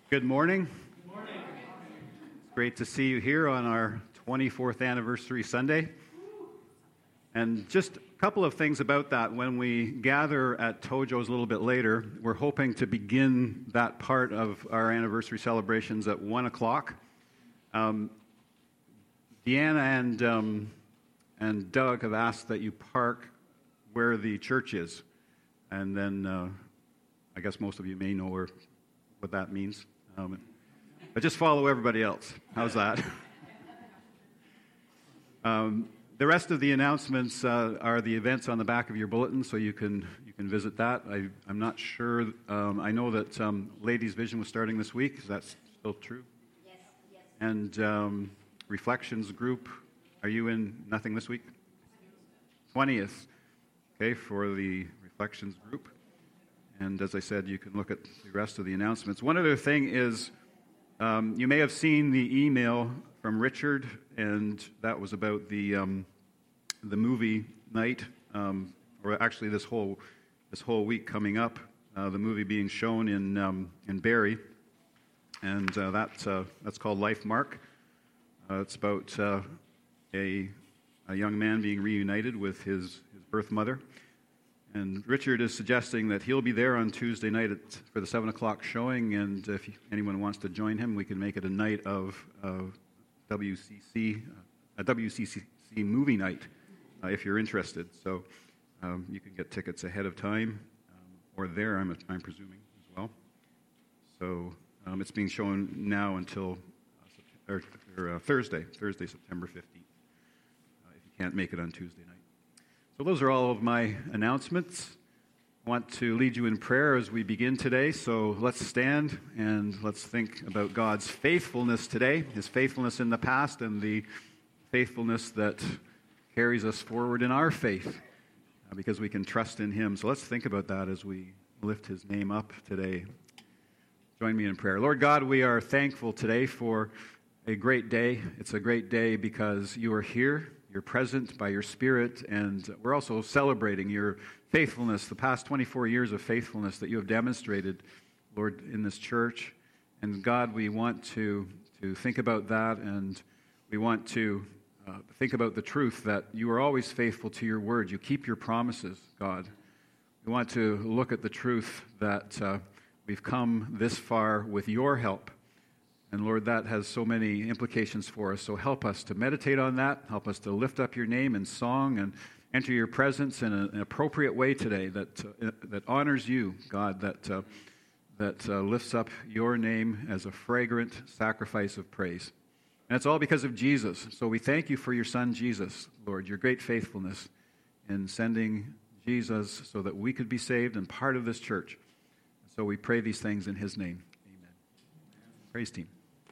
Good morning. Good morning. It's great to see you here on our 24th anniversary Sunday. And just a couple of things about that. When we gather at Tojo's a little bit later, we're hoping to begin that part of our anniversary celebrations at 1 o'clock. Deanna and Doug have asked that you park where the church is. And then I guess most of you may know what that means. But just follow everybody else. How's that? The rest of the announcements are the events on the back of your bulletin, so you can visit that. I'm not sure. I know that Ladies Vision was starting this week. Is that still true? Yes. And Reflections group, are you in nothing this week? 20th. Okay, for the Reflections group. And as I said, you can look at the rest of the announcements. One other thing is, you may have seen the email from Richard, and that was about the movie night, or actually this whole week coming up. The movie being shown in Barrie, and that's called Life Mark. It's about a young man being reunited with his birth mother. And Richard is suggesting that he'll be there on Tuesday night for the 7 o'clock showing, and if anyone wants to join him, we can make it a night of WCC movie night, if you're interested. So you can get tickets ahead of time, or there, I'm presuming, as well. So it's being shown now until Thursday, September 15th, if you can't make it on Tuesday night. So those are all of my announcements. I want to lead you in prayer as we begin today. So let's stand and let's think about God's faithfulness today, His faithfulness in the past and the faithfulness that carries us forward in our faith, because we can trust in Him. So let's think about that as we lift His name up today. Join me in prayer. Lord God, we are thankful today for a great day. It's a great day because you are here. You're present by your Spirit, and we're also celebrating your faithfulness, the past 24 years of faithfulness that you have demonstrated, Lord, in this church. And God, we want to think about that, and we want to think about the truth that you are always faithful to your word. You keep your promises, God. We want to look at the truth that we've come this far with your help. And Lord, that has so many implications for us. So help us to meditate on that. Help us to lift up your name in song and enter your presence in an appropriate way today that honors you, God, that lifts up your name as a fragrant sacrifice of praise. And it's all because of Jesus. So we thank you for your Son, Jesus, Lord, your great faithfulness in sending Jesus so that we could be saved and part of this church. So we pray these things in his name. Amen. Praise team.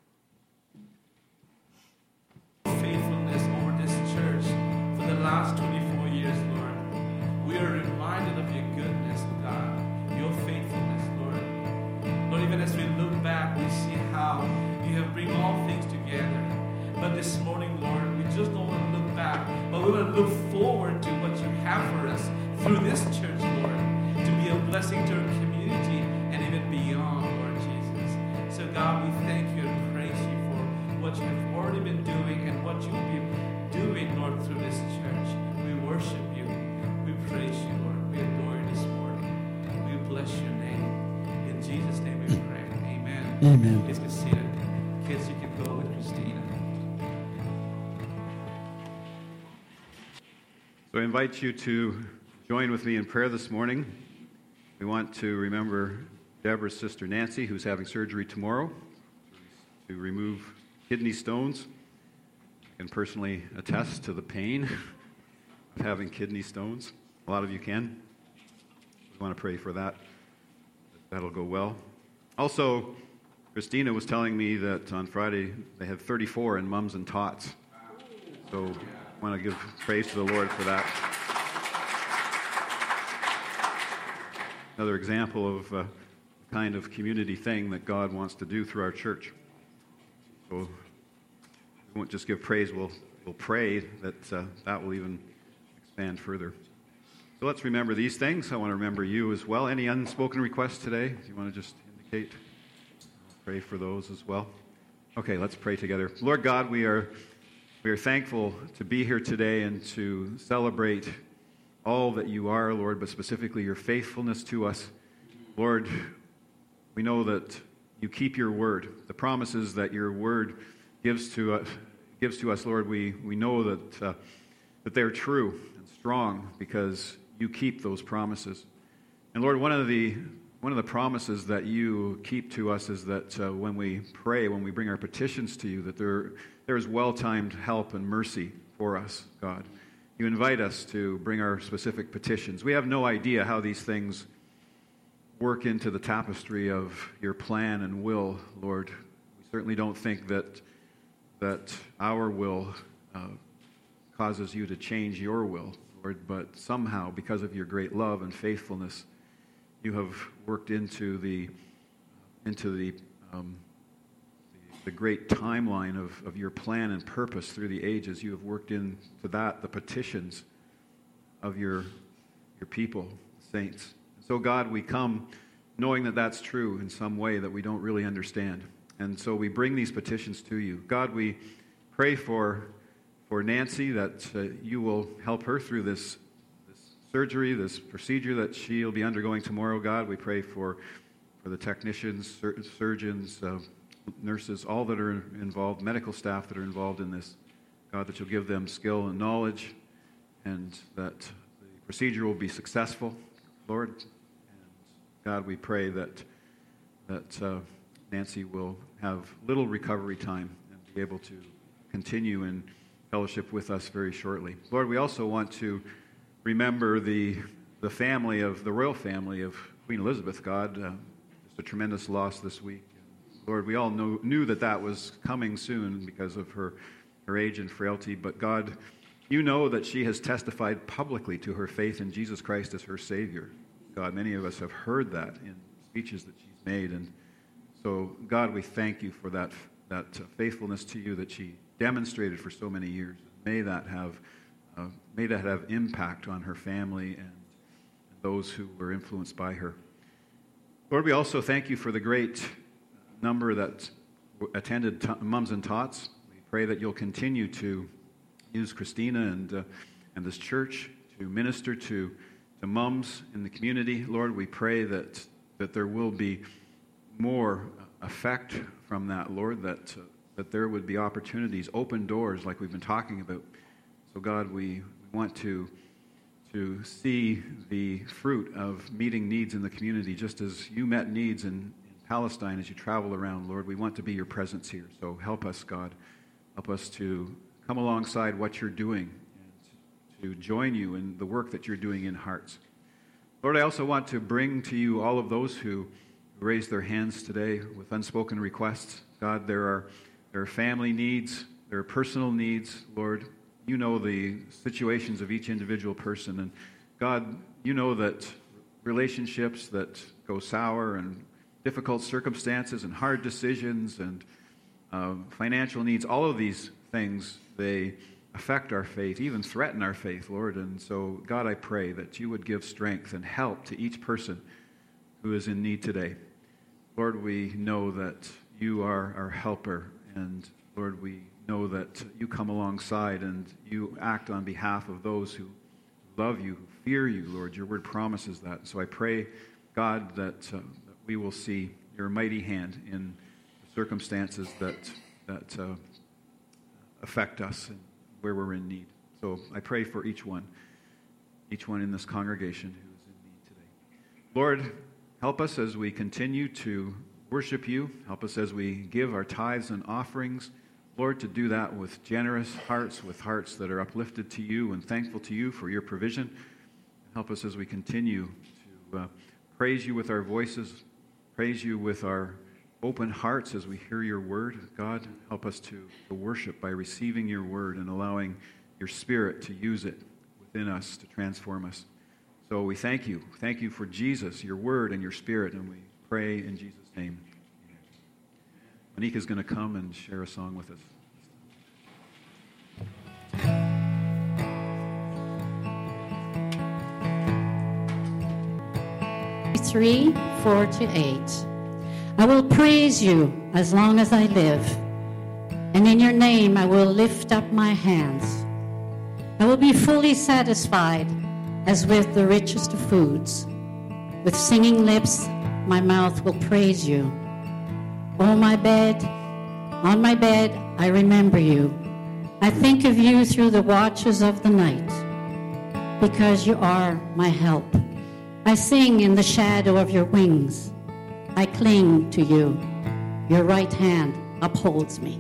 Faithfulness over this church for the last 24 years, Lord. We are reminded of your goodness, God, your faithfulness, Lord. Lord, even as we look back, we see how you have bring all things together. But this morning, Lord, we just don't want to look back, but we want to look forward to what you have for us through this church, Lord, to be a blessing to our community and even beyond, Lord Jesus. So, God, we thank you and praise you for what you have already been doing and what you will be doing, Lord, through this church. We worship you. We praise you, Lord. We adore you this morning. We bless your name. In Jesus' name we pray. Amen. Amen. Please be seated. Kids, you can go with Christina. So I invite you to join with me in prayer this morning. We want to remember Deborah's sister Nancy, who's having surgery tomorrow to remove kidney stones. I can personally attest to the pain of having kidney stones. A lot of you can. We want to pray for that. That'll go well. Also, Christina was telling me that on Friday they had 34 in Mums and Tots. So I want to give praise to the Lord for that. Another example of the kind of community thing that God wants to do through our church. So we won't just give praise, we'll pray that that will even expand further. So let's remember these things. I want to remember you as well. Any unspoken requests today? Do you want to just indicate? pray for those as well. Okay, let's pray together. Lord God, we are thankful to be here today and to celebrate all that you are, Lord, but specifically your faithfulness to us. Lord, we know that you keep your word. The promises that your word gives to us, Lord, we know that they're true and strong because you keep those promises. And Lord, one of the promises that you keep to us is that when we pray, when we bring our petitions to you, that there is well-timed help and mercy for us, God. You invite us to bring our specific petitions. We have no idea how these things work into the tapestry of your plan and will, Lord. We certainly don't think that our will causes you to change your will, Lord, but somehow, because of your great love and faithfulness, you have worked into the great timeline of your plan and purpose through the ages. You have worked into that, the petitions of your people, saints. So God, we come knowing that that's true in some way that we don't really understand. And so we bring these petitions to you. God, we pray for Nancy, that you will help her through this surgery, this procedure that she'll be undergoing tomorrow. God, we pray for the technicians, surgeons, nurses, all that are involved, medical staff that are involved in this. God, that you'll give them skill and knowledge, and that the procedure will be successful, Lord. And God, we pray that Nancy will have little recovery time and be able to continue in fellowship with us very shortly. Lord, we also want to remember the family of the royal family of Queen Elizabeth, God. Just a tremendous loss this week. Lord, we all knew that was coming soon because of her age and frailty. But God, you know that she has testified publicly to her faith in Jesus Christ as her Savior. God, many of us have heard that in speeches that she's made. And so, God, we thank you for that faithfulness to you that she demonstrated for so many years. May that have impact on her family and those who were influenced by her. Lord, we also thank you for the great number that attended Mums and Tots. We pray that you'll continue to use Christina and this church to minister to mums in the community. Lord, we pray that there will be more effect from that, Lord, that there would be opportunities, open doors like we've been talking about. So God, we want to see the fruit of meeting needs in the community, just as you met needs in Palestine as you travel around, Lord. We want to be your presence here. So help us, God. Help us to come alongside what you're doing and to join you in the work that you're doing in hearts. Lord, I also want to bring to you all of those who raised their hands today with unspoken requests. God, there are family needs, there are personal needs, Lord. You know the situations of each individual person. And God, you know that relationships that go sour and difficult circumstances and hard decisions and financial needs, all of these things, they affect our faith, even threaten our faith, Lord. And so, God, I pray that you would give strength and help to each person who is in need today. Lord, we know that you are our helper, and Lord, we know that you come alongside and you act on behalf of those who love you, who fear you, Lord. Your word promises that. So I pray, God, that we will see your mighty hand in the circumstances that affect us and where we're in need. So I pray for each one in this congregation who is in need today. Lord, help us as we continue to worship you. Help us as we give our tithes and offerings, Lord, to do that with generous hearts, with hearts that are uplifted to you and thankful to you for your provision. Help us as we continue to praise you with our voices, praise you with our open hearts as we hear your word. God, help us to worship by receiving your word and allowing your Spirit to use it within us to transform us. So we thank you. Thank you for Jesus, your word, and your Spirit, and we pray in Jesus' name. Monique is going to come and share a song with us. 3, 4 to 8. I will praise you as long as I live, and in your name I will lift up my hands. I will be fully satisfied as with the richest of foods. With singing lips, my mouth will praise you. On my bed, I remember you. I think of you through the watches of the night, because you are my help. I sing in the shadow of your wings. I cling to you. Your right hand upholds me.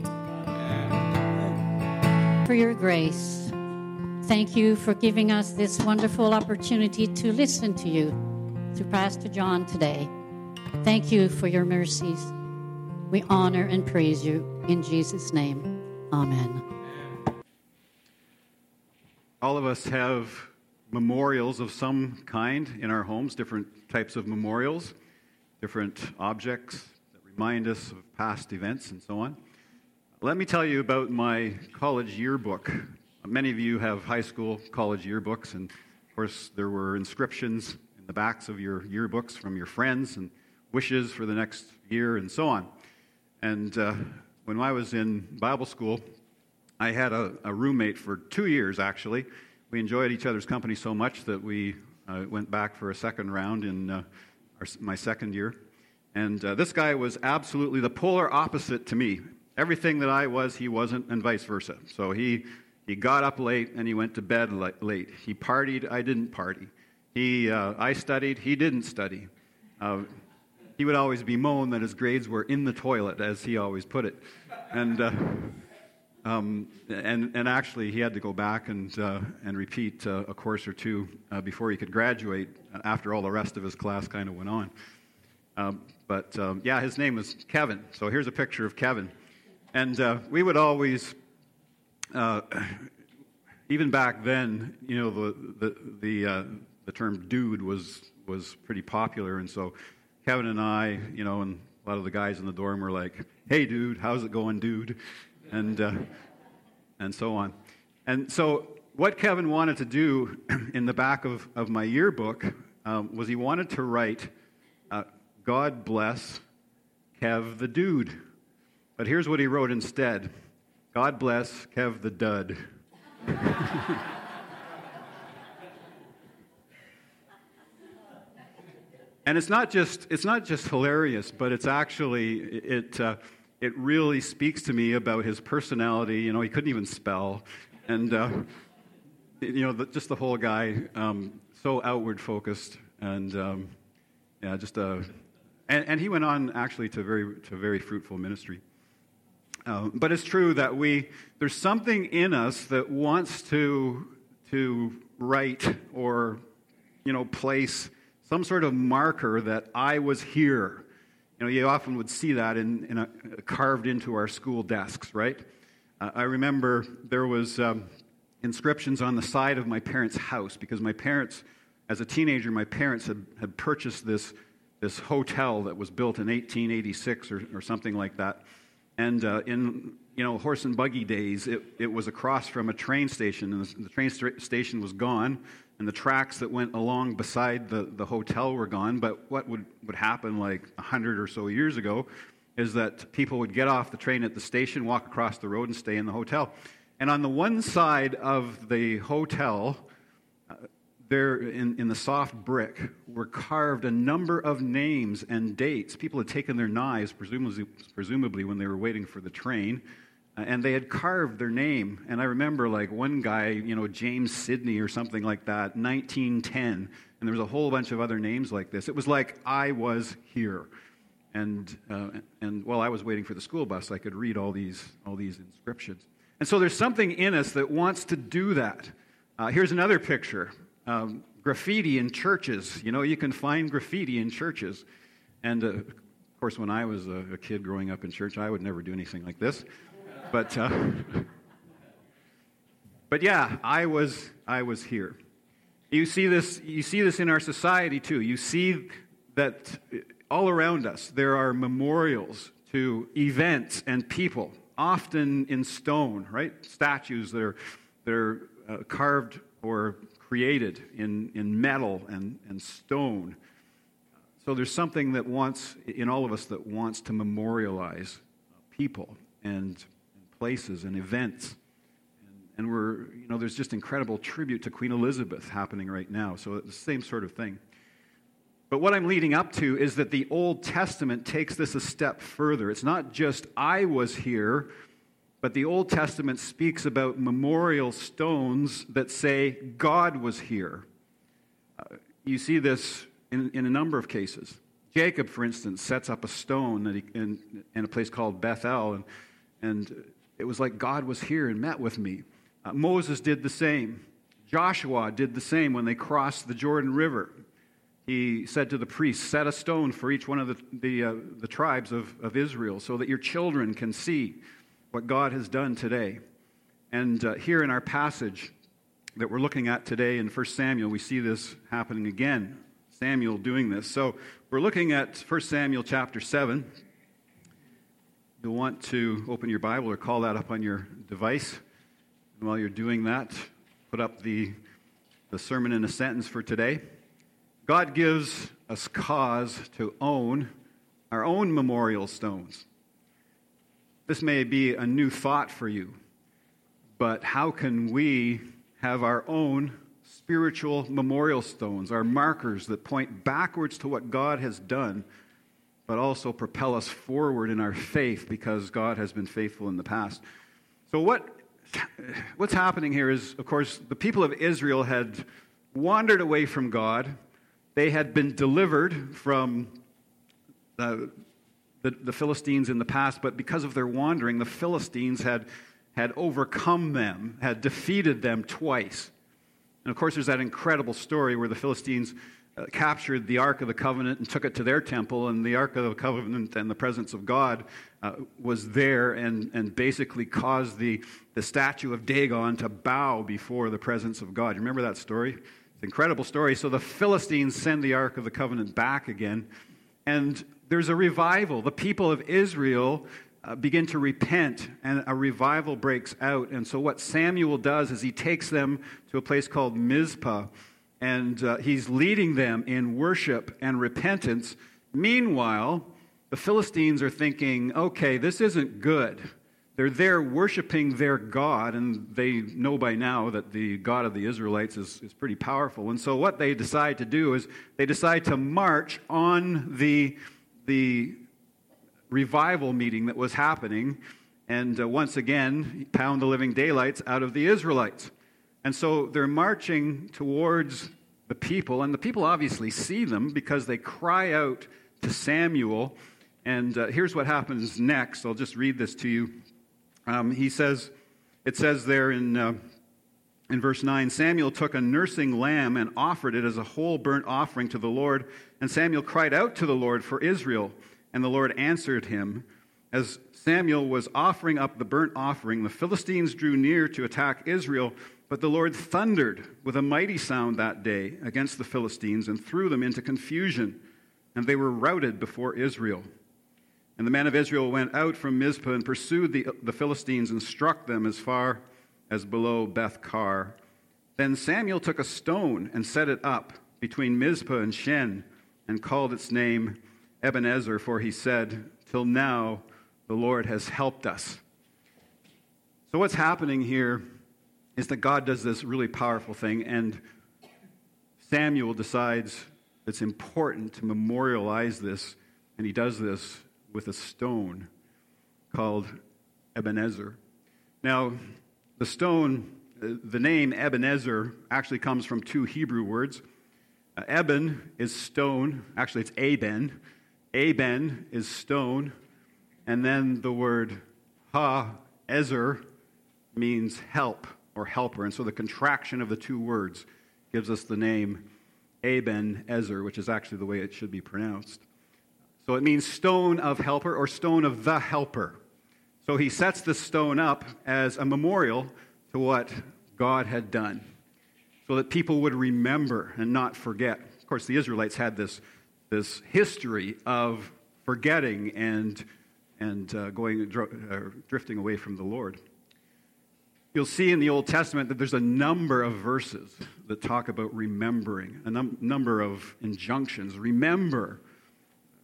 For your grace, thank you for giving us this wonderful opportunity to listen to you through Pastor John today. Thank you for your mercies. We honor and praise you in Jesus' name. Amen. All of us have memorials of some kind in our homes, different types of memorials, different objects that remind us of past events and so on. Let me tell you about my college yearbook. Many of you have high school, college yearbooks, and of course there were inscriptions in the backs of your yearbooks from your friends and wishes for the next year and so on. And when I was in Bible school, I had a roommate for 2 years, actually. We enjoyed each other's company so much that we went back for a second round in my second year. And this guy was absolutely the polar opposite to me. Everything that I was, he wasn't, and vice versa. So he got up late and he went to bed late. He partied, I didn't party. I studied, he didn't study. He would always bemoan that his grades were in the toilet, as he always put it. And actually, he had to go back and repeat a course or two before he could graduate, after all the rest of his class kind of went on. But his name was Kevin. So here's a picture of Kevin. And we would always, even back then, you know, the term dude was pretty popular. And so Kevin and I, you know, and a lot of the guys in the dorm were like, "Hey, dude, how's it going, dude?" And so on. And so what Kevin wanted to do in the back of my yearbook was he wanted to write, "God bless Kev the dude." But here's what he wrote instead: "God bless Kev the dud." And it's not just hilarious, but it's actually it really speaks to me about his personality. You know, he couldn't even spell, and you know, just the whole guy, so outward focused, and and he went on actually to very fruitful ministry. But it's true that there's something in us that wants to write or, you know, place some sort of marker that I was here. You know, you often would see that carved into our school desks, right? I remember there was inscriptions on the side of my parents' house, because my parents, as a teenager, my parents had purchased this hotel that was built in 1886 or something like that. And in, you know, horse and buggy days, it was across from a train station, and the train station was gone, and the tracks that went along beside the hotel were gone. But what would happen like 100 or so years ago is that people would get off the train at the station, walk across the road, and stay in the hotel. And on the one side of the hotel, there in the soft brick, were carved a number of names and dates. People had taken their knives, presumably when they were waiting for the train, and they had carved their name. And I remember, like, one guy, you know, James Sidney or something like that, 1910, and there was a whole bunch of other names like this. It was like I was here, and while I was waiting for the school bus, I could read all these inscriptions. And so there's something in us that wants to do that. Here's another picture. Graffiti in churches. You know, you can find graffiti in churches. And, of course, when I was a kid growing up in church, I would never do anything like this. But yeah, I was here. You see this in our society, too. You see that all around us there are memorials to events and people, often in stone, right? Statues that are carved or created in metal and stone. So there's something that wants, in all of us, that wants to memorialize people and places and events. And we're, there's just incredible tribute to Queen Elizabeth happening right now. So it's the same sort of thing. But what I'm leading up to is that the Old Testament takes this a step further. It's not just I was here, but the Old Testament speaks about memorial stones that say God was here. You see this in a number of cases. Jacob, for instance, sets up a stone in a place called Bethel, and it was like God was here and met with me. Moses did the same. Joshua did the same when they crossed the Jordan River. He said to the priests, set a stone for each one of the tribes of Israel so that your children can see what God has done today. And here in our passage that we're looking at today in 1 Samuel, we see this happening again. Samuel doing this. So we're looking at 1 Samuel chapter 7. You'll want to open your Bible or call that up on your device. And while you're doing that, put up the sermon in a sentence for today. God gives us cause to own our own memorial stones. This may be a new thought for you, but how can we have our own spiritual memorial stones, our markers that point backwards to what God has done, but also propel us forward in our faith because God has been faithful in the past? So what's happening here is, of course, the people of Israel had wandered away from God. They had been delivered from the Philistines in the past, but because of their wandering, the Philistines had overcome them, had defeated them twice. And of course, there's that incredible story where the Philistines captured the Ark of the Covenant and took it to their temple, and the Ark of the Covenant and the presence of God was there and basically caused the statue of Dagon to bow before the presence of God. You remember that story? It's an incredible story. So the Philistines send the Ark of the Covenant back again, and there's a revival. The people of Israel begin to repent, and a revival breaks out. And so what Samuel does is he takes them to a place called Mizpah, and he's leading them in worship and repentance. Meanwhile, the Philistines are thinking, okay, this isn't good. They're there worshiping their God, and they know by now that the God of the Israelites is pretty powerful. And so what they decide to do is they decide to march on the revival meeting that was happening, and once again pound the living daylights out of the Israelites. And so they're marching towards the people, and the people obviously see them because they cry out to Samuel. And here's what happens next. I'll just read this to you. It says there in verse 9, Samuel took a nursing lamb and offered it as a whole burnt offering to the Lord. And Samuel cried out to the Lord for Israel, and the Lord answered him. As Samuel was offering up the burnt offering, the Philistines drew near to attack Israel, but the Lord thundered with a mighty sound that day against the Philistines and threw them into confusion, and they were routed before Israel. And the men of Israel went out from Mizpah and pursued the Philistines and struck them as far as below Beth-kar. Then Samuel took a stone and set it up between Mizpah and Shen and called its name Ebenezer, for he said, till now the Lord has helped us. So what's happening here is that God does this really powerful thing, and Samuel decides it's important to memorialize this, and he does this with a stone called Ebenezer. Now, the stone, the name Ebenezer actually comes from two Hebrew words. Eben is stone. Actually, it's Aben. Aben is stone. And then the word Ha-ezer means help or helper. And so the contraction of the two words gives us the name Aben-ezer, which is actually the way it should be pronounced. So it means stone of helper or stone of the helper. So he sets the stone up as a memorial to what God had done, so that people would remember and not forget. Of course, the Israelites had this history of forgetting and drifting away from the Lord. You'll see in the Old Testament that there's a number of verses that talk about remembering, a number of injunctions. Remember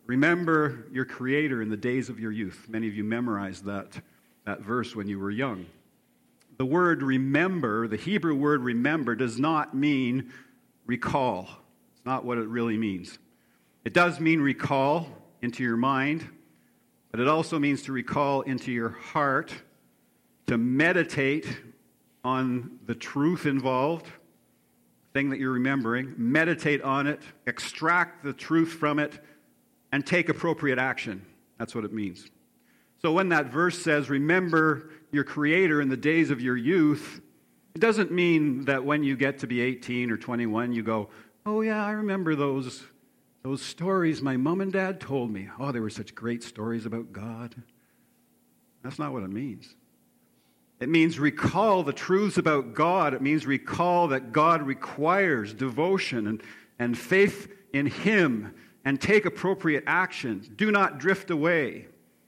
Remember your Creator in the days of your youth. Many of you memorized that verse when you were young. The word remember, the Hebrew word remember, does not mean recall. It's not what it really means. It does mean recall into your mind, but it also means to recall into your heart, to meditate on the truth involved, thing that you're remembering, meditate on it, extract the truth from it, and take appropriate action. That's what it means. So when that verse says, remember your Creator in the days of your youth, it doesn't mean that when you get to be 18 or 21, you go, oh yeah, I remember those stories my mom and dad told me. Oh, they were such great stories about God. That's not what it means. It means recall the truths about God. It means recall that God requires devotion and faith in Him, and take appropriate action. Do not drift away.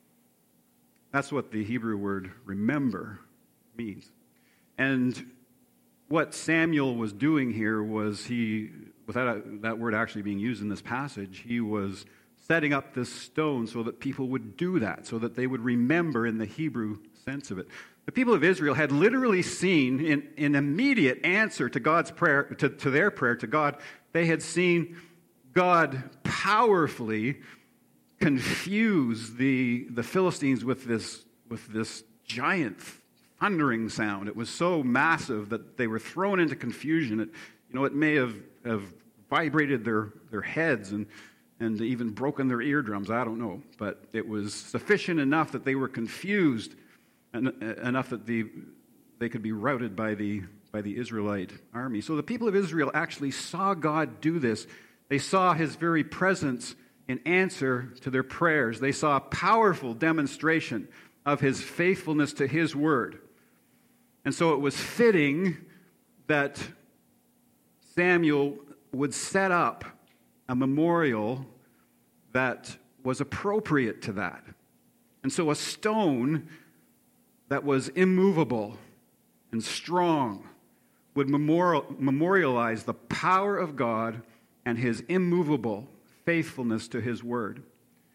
That's what the Hebrew word remember means. And what Samuel was doing here was without that word actually being used in this passage, he was setting up this stone so that people would do that, so that they would remember in the Hebrew sense of it. The people of Israel had literally seen in immediate answer to God's prayer, to their prayer to God, they had seen God powerfully confuse the Philistines with this giant thundering sound. It was so massive that they were thrown into confusion. It may have vibrated their heads and even broken their eardrums. I don't know, but it was sufficient enough that they were confused, enough that they could be routed by the Israelite army. So the people of Israel actually saw God do this. They saw His very presence in answer to their prayers. They saw a powerful demonstration of His faithfulness to His word. And so it was fitting that Samuel would set up a memorial that was appropriate to that. And so a stone that was immovable and strong would memorialize the power of God and His immovable faithfulness to His word.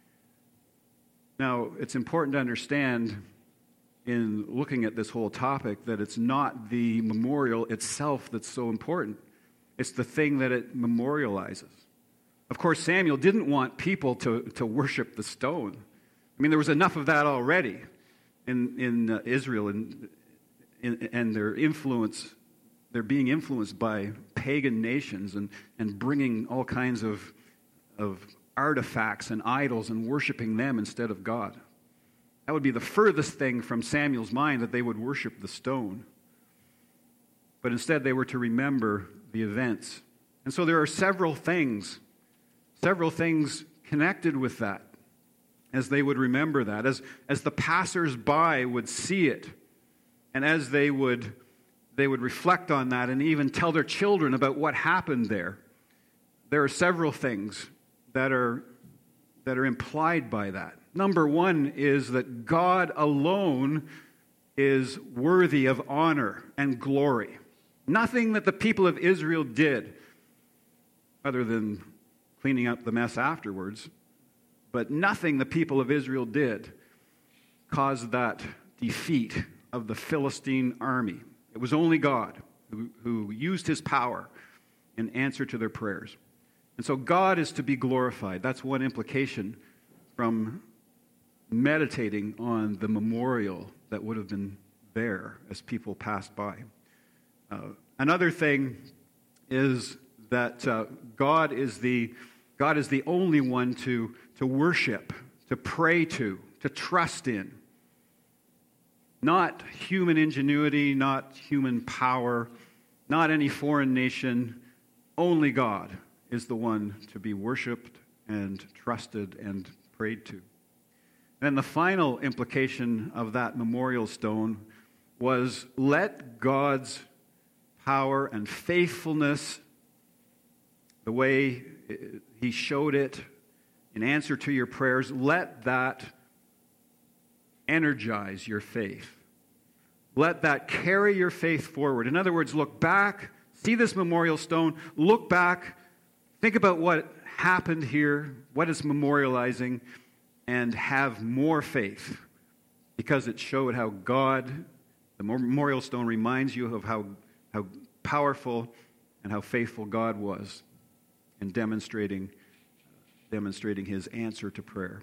Now, it's important to understand in looking at this whole topic that it's not the memorial itself that's so important. It's the thing that it memorializes. Of course, Samuel didn't want people to worship the stone. I mean, there was enough of that already in Israel and their influence. They're being influenced by pagan nations and bringing all kinds of artifacts and idols and worshiping them instead of God. That would be the furthest thing from Samuel's mind, that they would worship the stone. But instead they were to remember the events. And so there are several things connected with that as they would remember that, as the passers-by would see it, and as they would reflect on that and even tell their children about what happened there. There are several things that are implied by that. Number one is that God alone is worthy of honor and glory. Nothing that the people of Israel did, other than cleaning up the mess afterwards, but nothing the people of Israel did caused that defeat of the Philistine army. It was only God who used His power in answer to their prayers. And so God is to be glorified. That's one implication from meditating on the memorial that would have been there as people passed by. Another thing is that God is the only one to worship, to pray to trust in. Not human ingenuity, not human power, not any foreign nation. Only God is the one to be worshipped and trusted and prayed to. And the final implication of that memorial stone was, let God's power and faithfulness, the way He showed it in answer to your prayers, let that energize your faith. Let that carry your faith forward. In other words, look back, see this memorial stone, look back, think about what happened here, what it's memorializing, and have more faith, because it showed how God, the memorial stone reminds you of how powerful and how faithful God was in demonstrating his answer to prayer.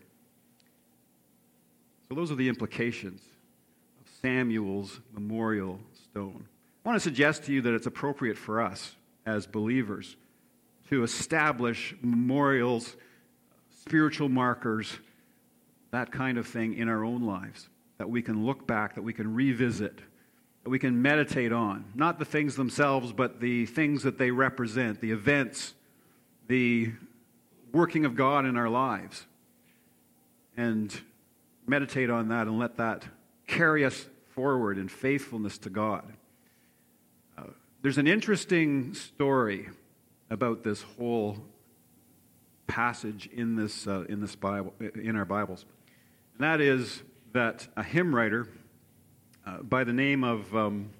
So those are the implications of Samuel's memorial stone. I want to suggest to you that it's appropriate for us as believers to establish memorials, spiritual markers, that kind of thing in our own lives, that we can look back, that we can revisit, that we can meditate on. Not the things themselves, but the things that they represent, the events, the working of God in our lives. And meditate on that and let that carry us forward in faithfulness to God. There's an interesting story about this whole passage in this Bible, in our Bibles, and that is that a hymn writer by the name of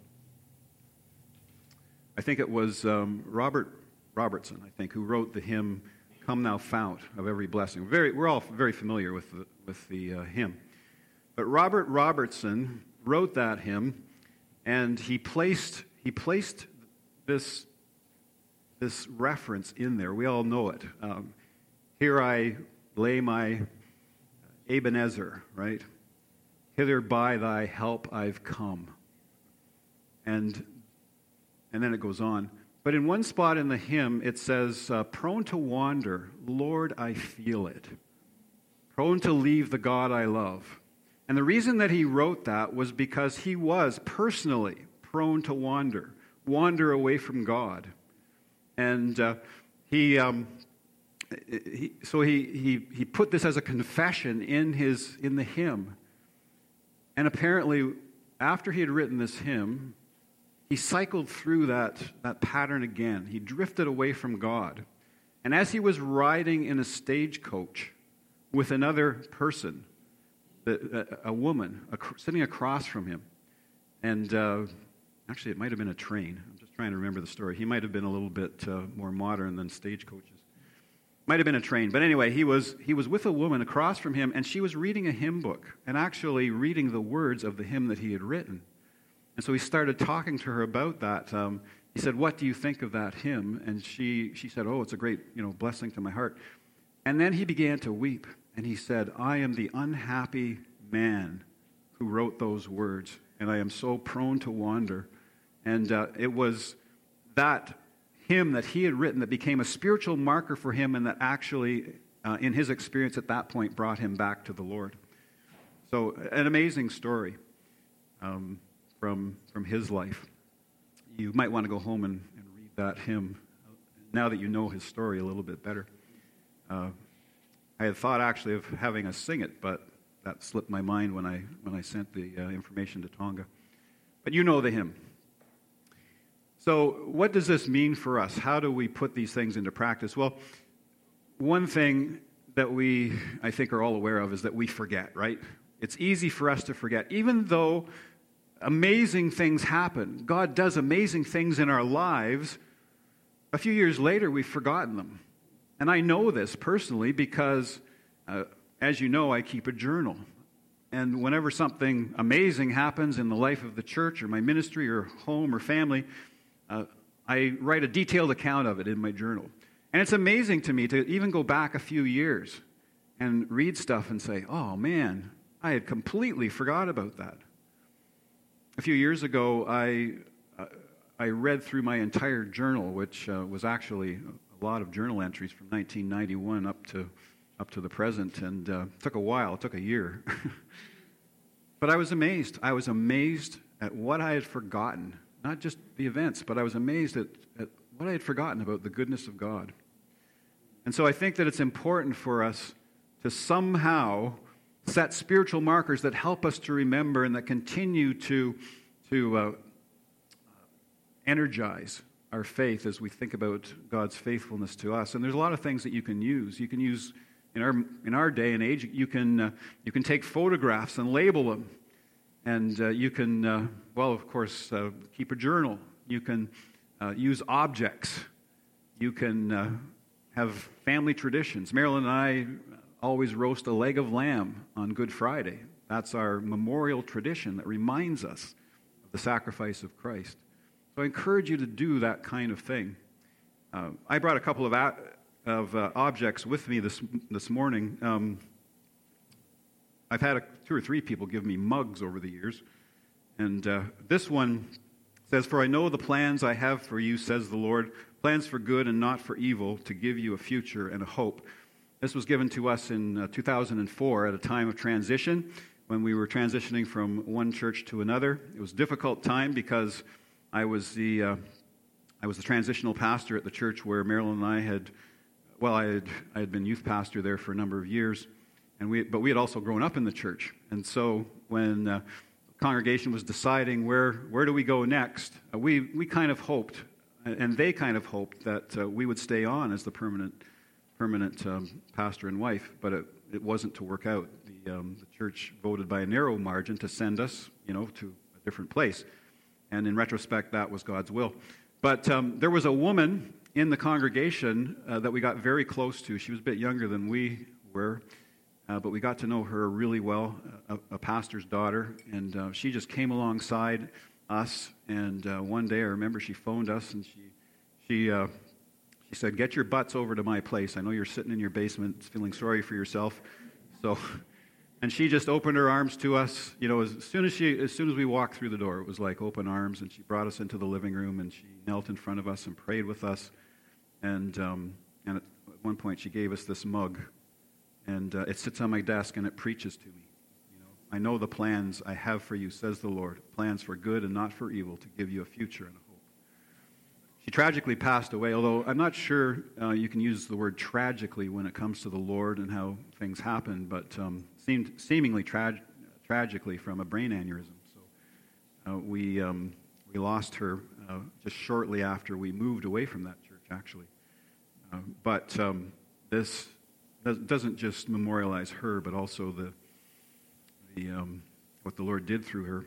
I think it was Robert Robertson, I think, who wrote the hymn "Come Thou Fount of Every Blessing." We're all very familiar with the hymn, but Robert Robertson wrote that hymn, and he placed this reference in there. We all know it. Here I lay my Ebenezer, right? Hither by thy help I've come. And then it goes on. But in one spot in the hymn, it says, prone to wander, Lord, I feel it. Prone to leave the God I love. And the reason that he wrote that was because he was personally prone to wander away from God. And he put this as a confession in the hymn. And apparently, after he had written this hymn, he cycled through that pattern again. He drifted away from God. And as he was riding in a stagecoach with another person, a woman sitting across from him, and actually it might have been a train. I'm just trying to remember the story. He might have been a little bit more modern than stagecoaches. Might have been a train. But anyway, he was with a woman across from him, and she was reading a hymn book and actually reading the words of the hymn that he had written. And so he started talking to her about that. He said, "What do you think of that hymn?" And she said, "Oh, it's a great, blessing to my heart." And then he began to weep, and he said, "I am the unhappy man who wrote those words, and I am so prone to wander." And it was that hymn that he had written that became a spiritual marker for him, and that actually, in his experience at that point, brought him back to the Lord. So, an amazing story from his life. You might want to go home and read that hymn now that you know his story a little bit better. I had thought actually of having us sing it, but that slipped my mind when I sent the information to Tonga. But you know the hymn. So what does this mean for us? How do we put these things into practice? Well, one thing that we, I think, are all aware of is that we forget, right? It's easy for us to forget. Even though amazing things happen, God does amazing things in our lives, a few years later we've forgotten them. And I know this personally because, as you know, I keep a journal. And whenever something amazing happens in the life of the church or my ministry or home or family, I write a detailed account of it in my journal. And it's amazing to me to even go back a few years and read stuff and say, "Oh man, I had completely forgot about that." A few years ago, I read through my entire journal, which was actually a lot of journal entries from 1991 up to the present, and took a while. It took a year. But I was amazed. I was amazed at what I had forgotten. Not just the events, but I was amazed at what I had forgotten about the goodness of God. And so I think that it's important for us to somehow set spiritual markers that help us to remember and that continue to energize our faith as we think about God's faithfulness to us. And there's a lot of things that you can use. You can use, in our day and age, you can take photographs and label them. And you can, of course, keep a journal. You can use objects. You can have family traditions. Marilyn and I always roast a leg of lamb on Good Friday. That's our memorial tradition that reminds us of the sacrifice of Christ. So I encourage you to do that kind of thing. I brought a couple of objects with me this morning. I've had 2 or 3 people give me mugs over the years. And this one says, "For I know the plans I have for you, says the Lord, plans for good and not for evil, to give you a future and a hope." This was given to us in 2004 at a time of transition when we were transitioning from one church to another. It was a difficult time because I was the transitional pastor at the church where Marilyn and I I had been youth pastor there for a number of years, but we had also grown up in the church. And so when the congregation was deciding where do we go next, we kind of hoped, and they kind of hoped, that we would stay on as the permanent pastor and wife, but it wasn't to work out. The church voted by a narrow margin to send us, to a different place. And in retrospect, that was God's will. But there was a woman in the congregation that we got very close to. She was a bit younger than we were, but we got to know her really well, a pastor's daughter, and she just came alongside us. And one day, I remember she phoned us, and she said, "Get your butts over to my place. I know you're sitting in your basement feeling sorry for yourself." And she just opened her arms to us. As soon as we walked through the door, it was like open arms, and she brought us into the living room, and she knelt in front of us and prayed with us. And at one point, she gave us this mug, and it sits on my desk, and it preaches to me. "I know the plans I have for you, says the Lord, plans for good and not for evil, to give you a future and a hope." She tragically passed away, although I'm not sure you can use the word tragically when it comes to the Lord and how things happen, but seemingly tragically from a brain aneurysm. So we lost her just shortly after we moved away from that church, actually. But this doesn't just memorialize her, but also what the Lord did through her.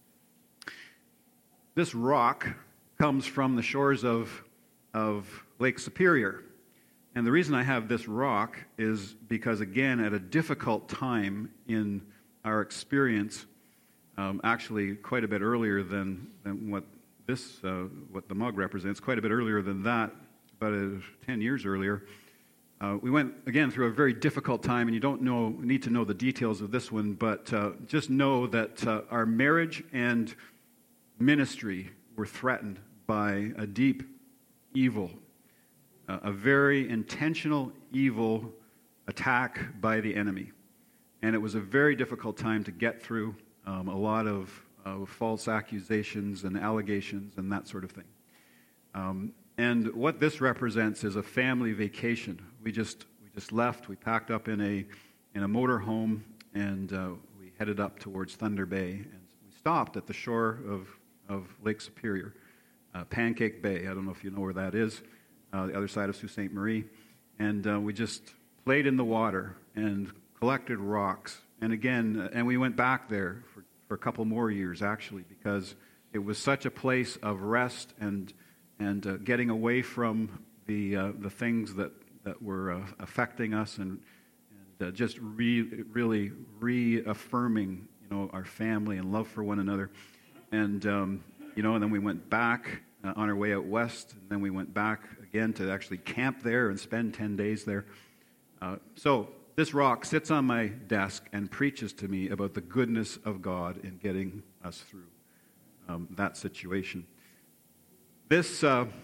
This rock comes from the shores of Lake Superior. And the reason I have this rock is because, again, at a difficult time in our experience, actually quite a bit earlier than what the mug represents, quite a bit earlier than that, about 10 years earlier, we went, again, through a very difficult time, and you don't need to know the details of this one, but just know that our marriage and ministry were threatened by a deep evil, a very intentional evil attack by the enemy. And it was a very difficult time to get through, a lot of false accusations and allegations and that sort of thing. And what this represents is a family vacation. We just left. We packed up in a motor home, and we headed up towards Thunder Bay. And we stopped at the shore of Lake Superior, Pancake Bay. I don't know if you know where that is, the other side of Sault Ste. Marie. And we just played in the water and collected rocks. And we went back there for a couple more years, actually, because it was such a place of rest and getting away from the things that were affecting us, and just really reaffirming, our family and love for one another. And and then we went back on our way out west, and then we went back again to actually camp there and spend 10 days there. So this rock sits on my desk and preaches to me about the goodness of God in getting us through that situation. This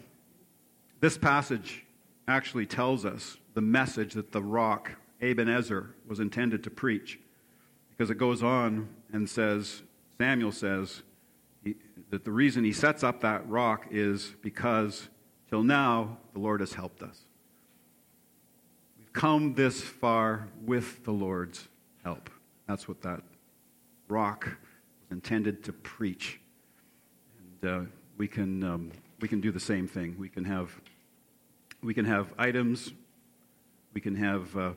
passage actually tells us the message that the rock, Ebenezer, was intended to preach, because it goes on and Samuel says, that the reason he sets up that rock is because till now the Lord has helped us. We've come this far with the Lord's help. That's what that rock was intended to preach. And we can do the same thing. We can have items. We can have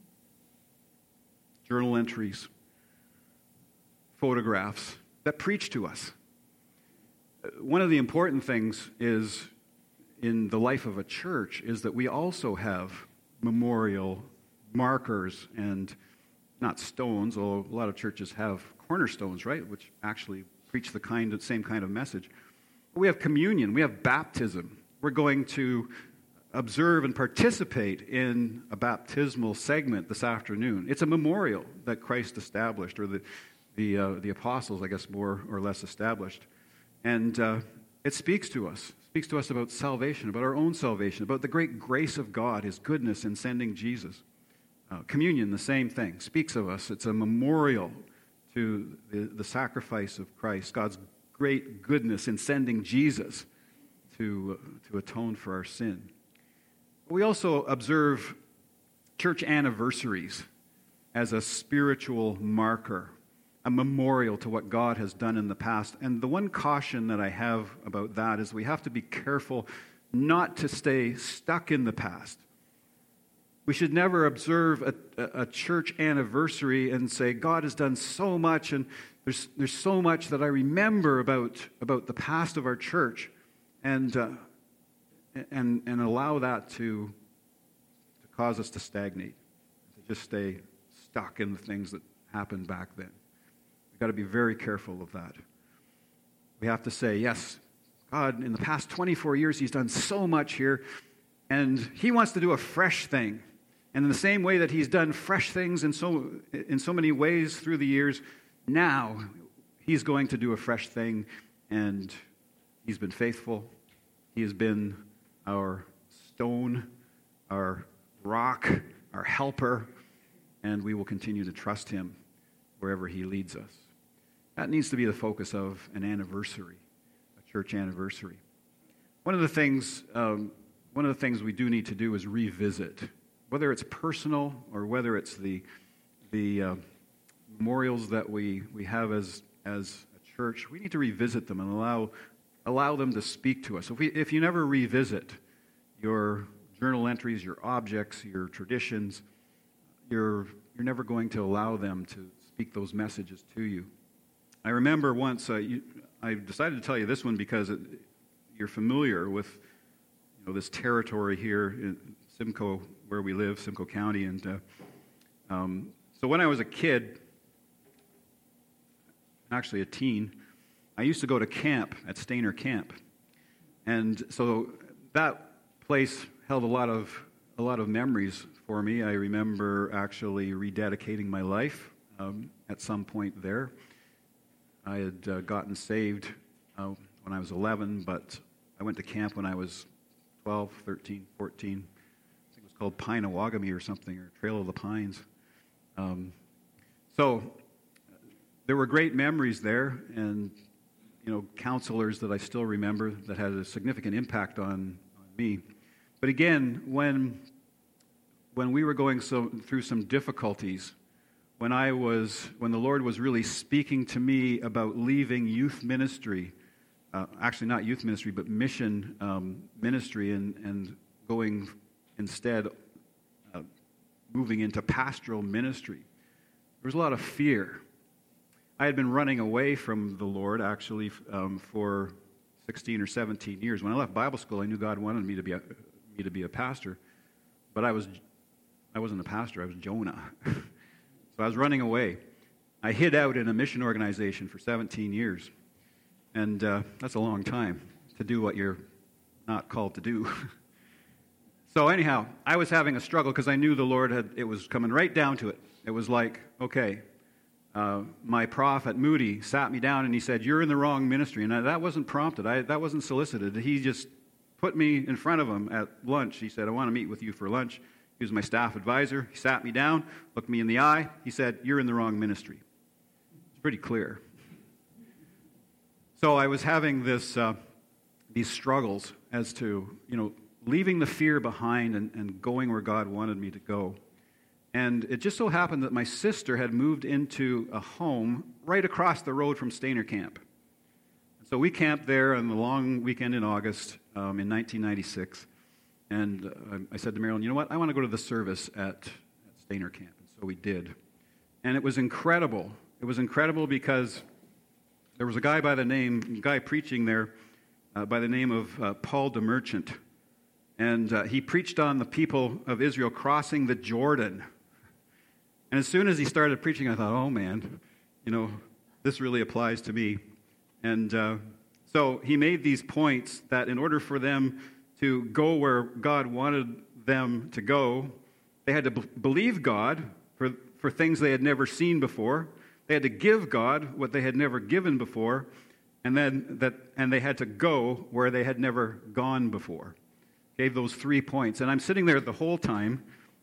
journal entries, photographs that preach to us. One of the important things is in the life of a church is that we also have memorial markers and not stones, although a lot of churches have cornerstones, right, which actually preach the same kind of message. We have communion. We have baptism. We're going to observe and participate in a baptismal segment this afternoon. It's a memorial that Christ established, or the apostles, I guess, more or less established. And it speaks to us about salvation, about our own salvation, about the great grace of God, His goodness in sending Jesus. Communion, the same thing, speaks of us. It's a memorial to the sacrifice of Christ, God's great goodness in sending Jesus to atone for our sin. We also observe church anniversaries as a spiritual marker, a memorial to what God has done in the past. And the one caution that I have about that is we have to be careful not to stay stuck in the past. We should never observe a church anniversary and say, God has done so much, and there's so much that I remember about the past of our church, and allow that to cause us to stagnate, to just stay stuck in the things that happened back then. We've got to be very careful of that. We have to say, yes, God, in the past 24 years, He's done so much here, and He wants to do a fresh thing. And in the same way that He's done fresh things in so many ways through the years, now He's going to do a fresh thing, and He's been faithful. He has been our stone, our rock, our helper, and we will continue to trust Him wherever He leads us. That needs to be the focus of an anniversary, a church anniversary. One of the things we do need to do is revisit, whether it's personal or whether it's the memorials that we have as a church. We need to revisit them and allow them to speak to us. If you never revisit your journal entries, your objects, your traditions, you're never going to allow them to speak those messages to you. I remember once, I decided to tell you this one because you're familiar with this territory here in Simcoe, where we live, Simcoe County. And so when I was a kid, actually a teen, I used to go to camp at Stainer Camp. And so that place held a lot of memories for me. I remember actually rededicating my life at some point there. I had gotten saved when I was 11, but I went to camp when I was 12, 13, 14. I think it was called Pinawagami or something, or Trail of the Pines. So there were great memories there, and counselors that I still remember that had a significant impact on me. But again, when we were going through some difficulties, when the Lord was really speaking to me about leaving youth ministry, actually not youth ministry, but mission ministry, and going instead, moving into pastoral ministry, there was a lot of fear. I had been running away from the Lord, actually, for 16 or 17 years. When I left Bible school, I knew God wanted me to be a pastor, but I wasn't a pastor. I was Jonah. So I was running away. I hid out in a mission organization for 17 years, and that's a long time to do what you're not called to do. So anyhow, I was having a struggle because I knew the Lord it was coming right down to it. It was like, okay, my prof at Moody sat me down and he said, "You're in the wrong ministry." And that wasn't prompted. That wasn't solicited. He just put me in front of him at lunch. He said, "I want to meet with you for lunch." He was my staff advisor. He sat me down, looked me in the eye. He said, "You're in the wrong ministry." It's pretty clear. So I was having these struggles as to, leaving the fear behind and going where God wanted me to go. And it just so happened that my sister had moved into a home right across the road from Stainer Camp. So we camped there on the long weekend in August in 1996. And I said to Marilyn, "You know what? I want to go to the service at Stainer Camp." And so we did. And it was incredible. It was incredible because there was a guy preaching there by the name of Paul DeMerchant. And he preached on the people of Israel crossing the Jordan. And as soon as he started preaching, I thought, oh man, this really applies to me. And so he made these points that in order for them to go where God wanted them to go, they had to believe God for things they had never seen before. They had to give God what they had never given before, and they had to go where they had never gone before. Gave those 3 points. And I'm sitting there the whole time,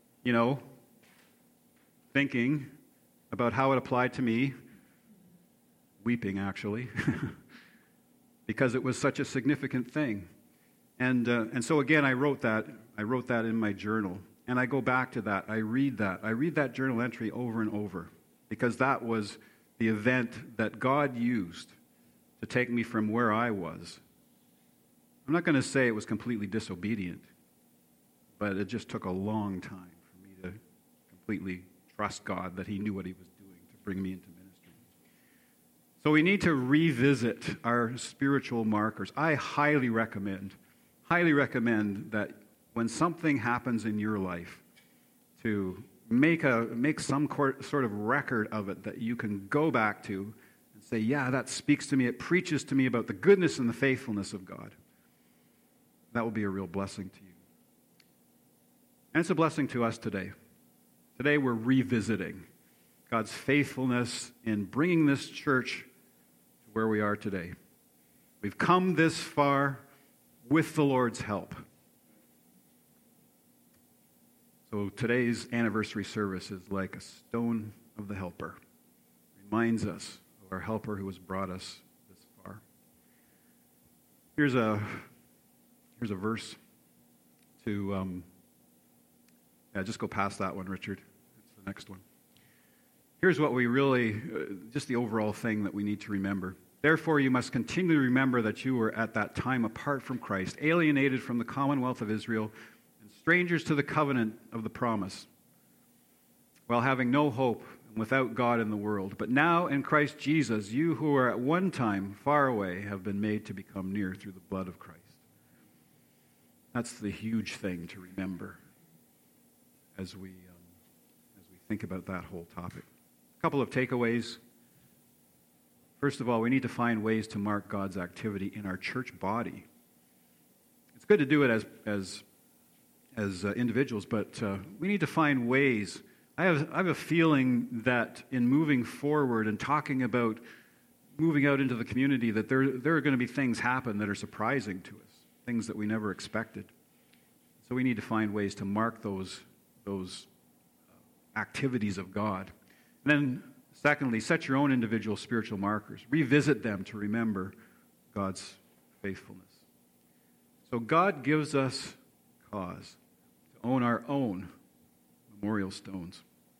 thinking about how it applied to me, weeping actually, because it was such a significant thing. And so again, I wrote that in my journal, and I go back to that. I read that journal entry over and over, because that was the event that God used to take me from where I was. I'm not going to say it was completely disobedient, but it just took a long time for me to completely trust God that he knew what he was doing to bring me into ministry. So we need to revisit our spiritual markers. I highly recommend that when something happens in your life, to make some sort of record of it that you can go back to and say, yeah, that speaks to me. It preaches to me about the goodness and the faithfulness of God. That will be a real blessing to you. And it's a blessing to us today. Today we're revisiting God's faithfulness in bringing this church to where we are today. We've come this far with the Lord's help. So today's anniversary service is like a stone of the helper. Reminds us of our helper who has brought us this far. Here's a verse to, just go past that one, Richard. It's the next one. Here's what we really, just the overall thing that we need to remember. Therefore, you must continually remember that you were at that time apart from Christ, alienated from the commonwealth of Israel, and strangers to the covenant of the promise, while having no hope and without God in the world. But now in Christ Jesus, you who were at one time far away have been made to become near through the blood of Christ. That's the huge thing to remember as we think about that whole topic. A couple of takeaways. First of all, we need to find ways to mark God's activity in our church body. It's good to do it as individuals, but we need to find ways. I have a feeling that in moving forward and talking about moving out into the community, that there are going to be things happen that are surprising to us, things that we never expected. So we need to find ways to mark those activities of God. And then, secondly, set your own individual spiritual markers. Revisit them to remember God's faithfulness. So God gives us cause to own our own memorial stones.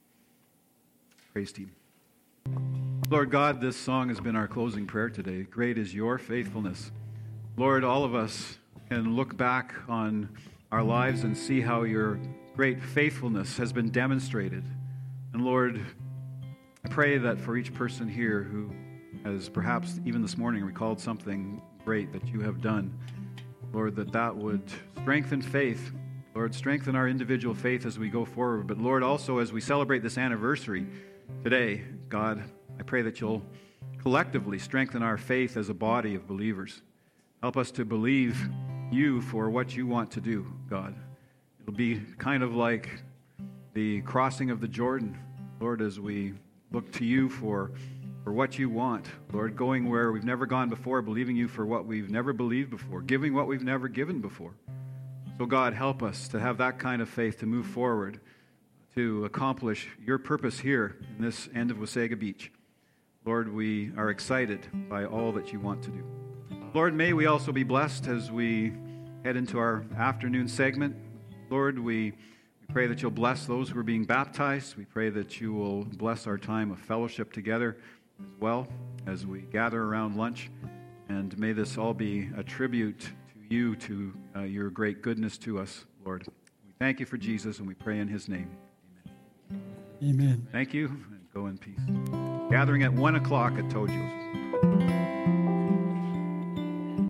Praise team. Lord God, this song has been our closing prayer today. Great is your faithfulness. Lord, all of us can look back on our lives and see how your great faithfulness has been demonstrated. And Lord, I pray that for each person here who has perhaps even this morning recalled something great that you have done, Lord, that would strengthen faith. Lord, strengthen our individual faith as we go forward. But Lord, also as we celebrate this anniversary today, God, I pray that you'll collectively strengthen our faith as a body of believers. Help us to believe you for what you want to do, God. It'll be kind of like the crossing of the Jordan, Lord, as we look to you for what you want. Lord, going where we've never gone before, believing you for what we've never believed before, giving what we've never given before. So God, help us to have that kind of faith to move forward, to accomplish your purpose here in this end of Wasaga Beach. Lord, we are excited by all that you want to do. Lord, may we also be blessed as we head into our afternoon segment. Lord, we pray that you'll bless those who are being baptized. We pray that you will bless our time of fellowship together as well as we gather around lunch. And may this all be a tribute to you, to your great goodness to us, Lord. We thank you for Jesus, and we pray in his name. Amen. Amen. Thank you, and go in peace. Gathering at 1 o'clock at Tojo's.